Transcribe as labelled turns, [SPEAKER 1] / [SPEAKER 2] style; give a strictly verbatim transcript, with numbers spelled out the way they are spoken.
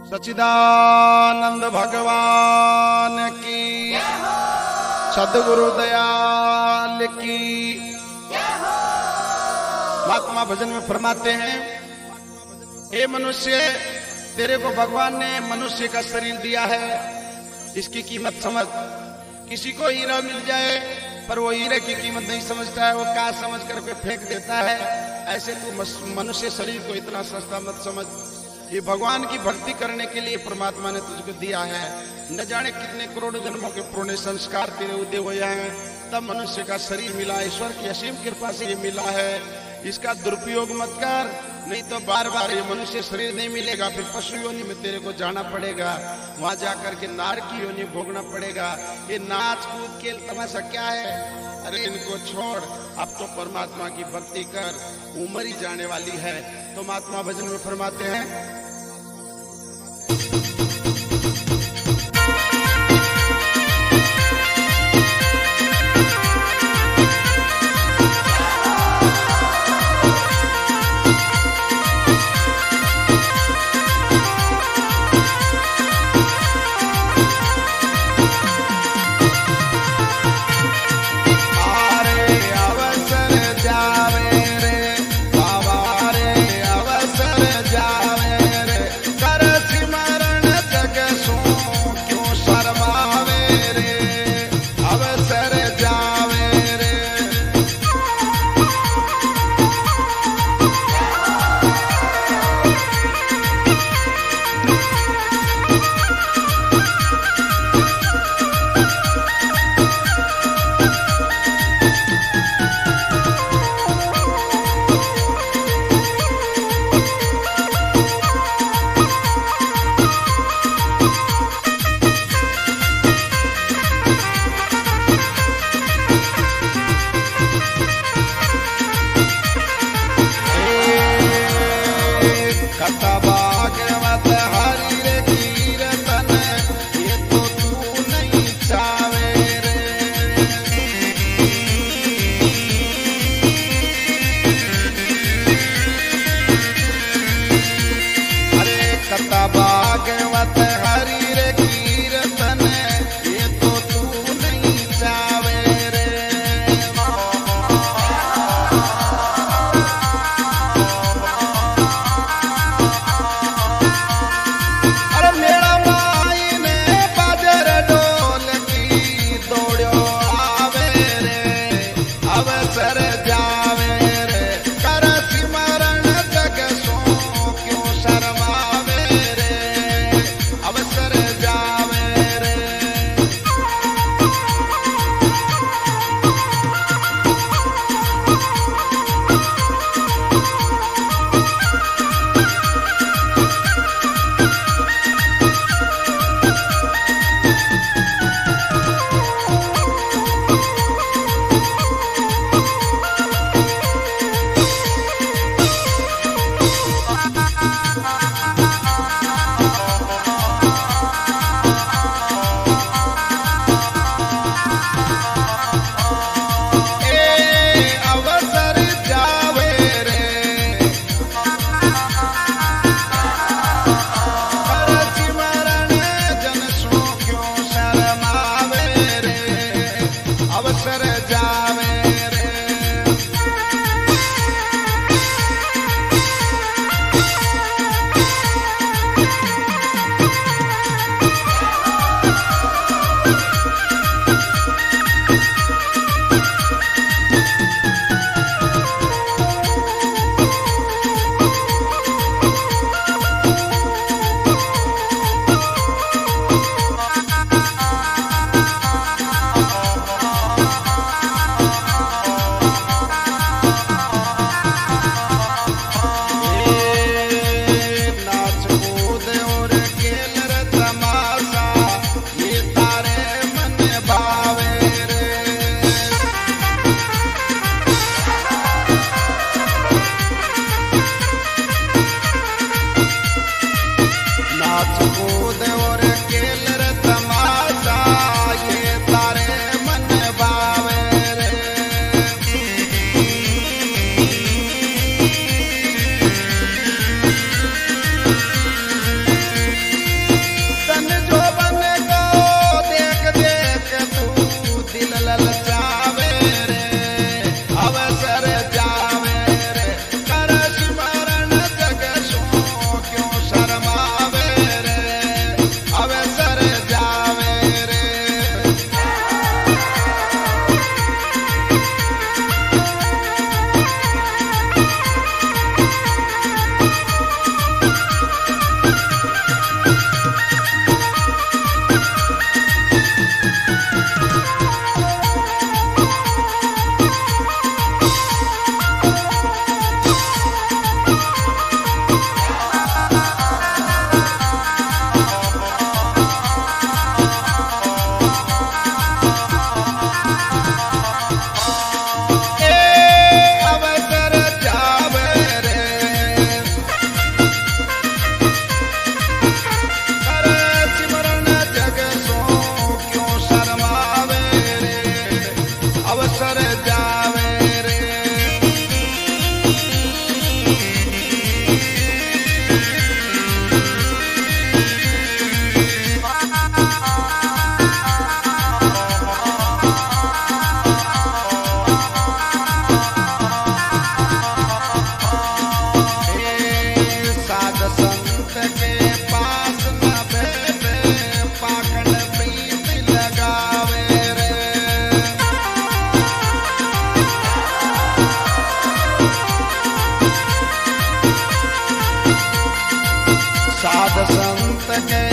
[SPEAKER 1] सच्चिदानंद भगवान की, सद्गुरु दयाल की। महात्मा भजन में फरमाते हैं, हे मनुष्य, तेरे को भगवान ने मनुष्य का शरीर दिया है, इसकी कीमत समझ। किसी को हीरा मिल जाए पर वो हीरे की कीमत नहीं समझता है, वो क्या समझ करके फेंक देता है। ऐसे तू मनुष्य शरीर को इतना सस्ता मत समझ। ये भगवान की भक्ति करने के लिए परमात्मा ने तुझको दिया है। न जाने कितने करोड़ जन्मों के पुण्य संस्कार तेरे उदय हुए हैं, तब मनुष्य का शरीर मिला। ईश्वर की असीम कृपा से ये मिला है, इसका दुरुपयोग मत कर, नहीं तो बार बार ये मनुष्य शरीर नहीं मिलेगा। फिर पशु योनि में तेरे को जाना पड़ेगा, वहां जाकर के नार की योनि भोगना पड़ेगा। ये नाच कूद खेल तमाशा क्या है? अरे इनको छोड़, अब तो परमात्मा की भक्ति कर, उम्र ही जाने वाली है। तो महात्मा भजन में फरमाते हैं, संत के पास न बैठे पाकन प्रीत लगावे रे। साध संत के